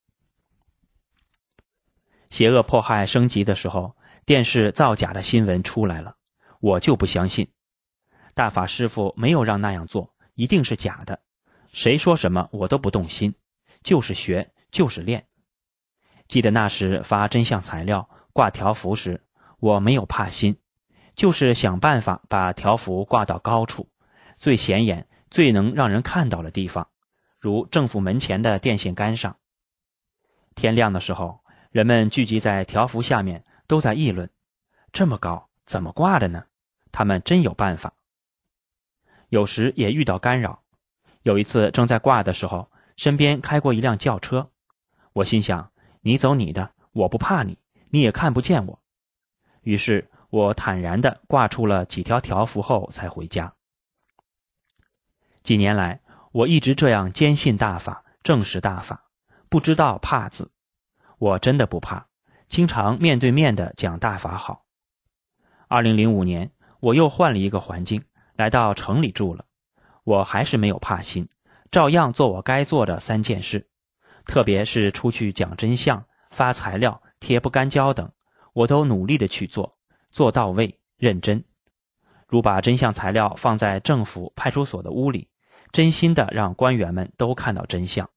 邪恶迫害升级的时候，电视造假的新闻出来了，我就不相信。大法师父没有让那样做，一定是假的。谁说什么我都不动心，就是学，就是练。记得那时发真相材料挂条幅时，我没有怕心，就是想办法把条幅挂到高处，最显眼最能让人看到的地方，如政府门前的电线杆上。天亮的时候，人们聚集在条幅下面，都在议论，这么高怎么挂的呢？他们真有办法。有时也遇到干扰，有一次正在挂的时候，身边开过一辆轿车，我心想，你走你的，我不怕你，你也看不见我。于是我坦然地挂出了几条条幅后才回家。几年来，我一直这样坚信大法，正视大法，不知道怕字。我真的不怕，经常面对面地讲大法好。二零零五年，我又换了一个环境，来到城里住了。我还是没有怕心，照样做我该做的三件事，特别是出去讲真相、发材料、贴不干胶等，我都努力的去做，做到位、认真。如把真相材料放在政府派出所的屋里，真心的让官员们都看到真相。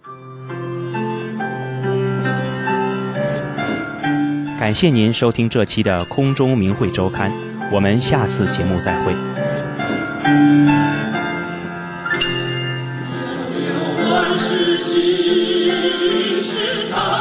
感谢您收听这期的空中明慧周刊，我们下次节目再会。 万事兴是他